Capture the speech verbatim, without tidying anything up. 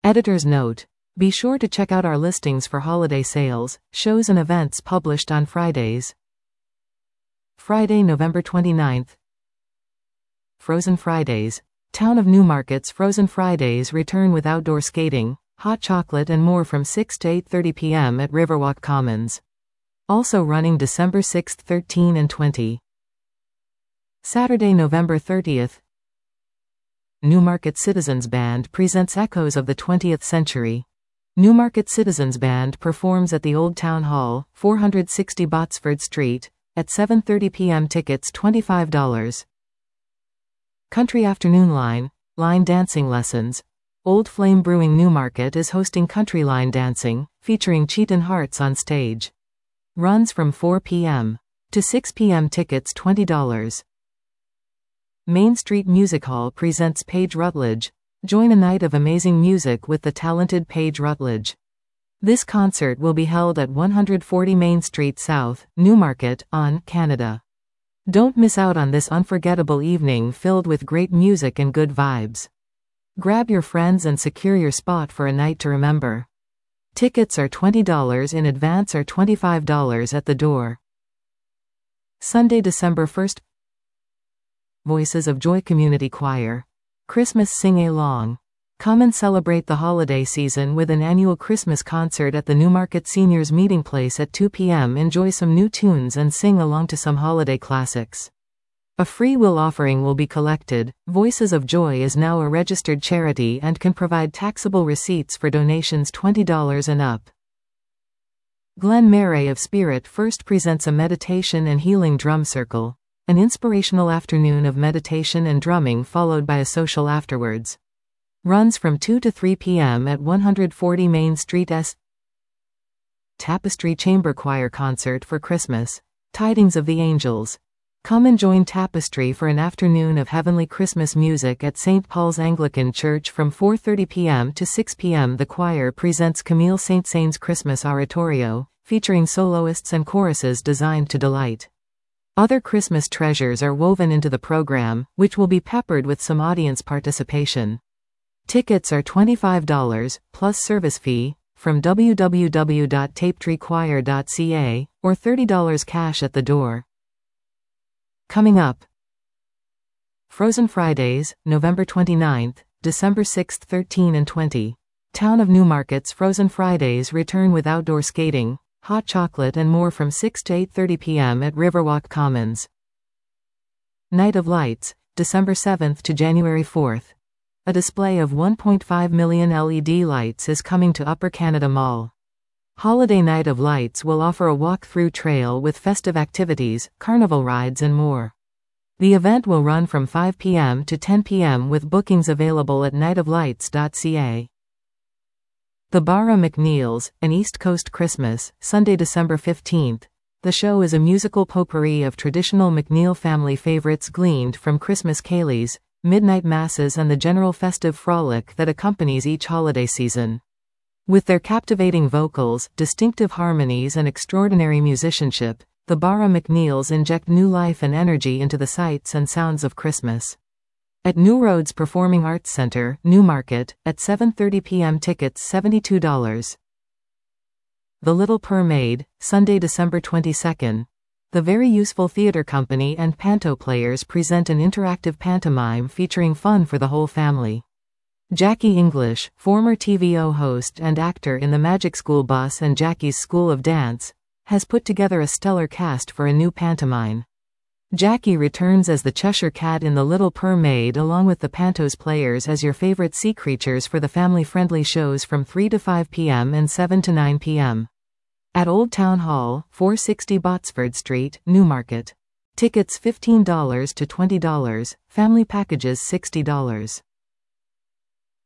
Editor's note: be sure to check out our listings for holiday sales, shows and events published on Fridays. Friday, November twenty-ninth. Frozen Fridays. Town of Newmarket's Frozen Fridays return with outdoor skating, hot chocolate and more from six to eight thirty p m at Riverwalk Commons. Also running December sixth, thirteenth and twentieth. Saturday, November thirtieth. Newmarket Citizens Band presents Echoes of the twentieth Century. Newmarket Citizens Band performs at the Old Town Hall, four sixty Botsford Street, at seven thirty p m Tickets twenty-five dollars. Country Afternoon Line, line dancing lessons. Old Flame Brewing Newmarket is hosting country line dancing, featuring Cheatin' Hearts on stage. Runs from four p m to six p m Tickets twenty dollars. Main Street Music Hall presents Paige Rutledge. Join a night of amazing music with the talented Paige Rutledge. This concert will be held at one forty Main Street South, Newmarket, on Canada. Don't miss out on this unforgettable evening filled with great music and good vibes. Grab your friends and secure your spot for a night to remember. Tickets are twenty dollars in advance or twenty-five dollars at the door. Sunday, December first. Voices of Joy Community Choir. Christmas Sing-Along. Come and celebrate the holiday season with an annual Christmas concert at the Newmarket Seniors Meeting Place at two p m Enjoy some new tunes and sing along to some holiday classics. A free will offering will be collected. Voices of Joy is now a registered charity and can provide taxable receipts for donations twenty dollars and up. Glen Murray of Spirit First presents a meditation and healing drum circle. An inspirational afternoon of meditation and drumming followed by a social afterwards. Runs from two to three p m at one forty Main Street S. Tapestry Chamber Choir Concert for Christmas. Tidings of the Angels. Come and join Tapestry for an afternoon of heavenly Christmas music at Saint Paul's Anglican Church from four thirty p m to six p m The choir presents Camille Saint-Saëns' Christmas Oratorio, featuring soloists and choruses designed to delight. Other Christmas treasures are woven into the program, which will be peppered with some audience participation. Tickets are twenty-five dollars, plus service fee, from w w w dot tapestry choir dot c a, or thirty dollars cash at the door. Coming up. Frozen Fridays, November twenty-ninth, December sixth, thirteenth and twentieth. Town of Newmarket's Frozen Fridays return with outdoor skating, hot chocolate and more from six to eight thirty p m at Riverwalk Commons. Night of Lights, December seventh to January fourth. A display of one point five million L E D lights is coming to Upper Canada Mall. Holiday Night of Lights will offer a walk-through trail with festive activities, carnival rides and more. The event will run from five p m to ten p m with bookings available at night of lights dot c a. The Barra McNeil's, an East Coast Christmas, Sunday, December fifteenth. The show is a musical potpourri of traditional McNeil family favorites gleaned from Christmas ceilidhs, midnight masses and the general festive frolic that accompanies each holiday season. With their captivating vocals, distinctive harmonies and extraordinary musicianship, the Barra McNeils inject new life and energy into the sights and sounds of Christmas. At New Roads Performing Arts Centre, Newmarket, at seven thirty p m Tickets seventy-two dollars. The Little Mermaid, Sunday, December twenty-second. The Very Useful Theatre Company and Panto Players present an interactive pantomime featuring fun for the whole family. Jackie English, former T V O host and actor in The Magic School Bus and Jackie's School of Dance, has put together a stellar cast for a new pantomime. Jackie returns as the Cheshire Cat in The Little Mermaid along with the Panto's players as your favorite sea creatures for the family-friendly shows from three to five p m and seven to nine p m At Old Town Hall, four sixty Botsford Street, Newmarket. Tickets fifteen dollars to twenty dollars, family packages sixty dollars.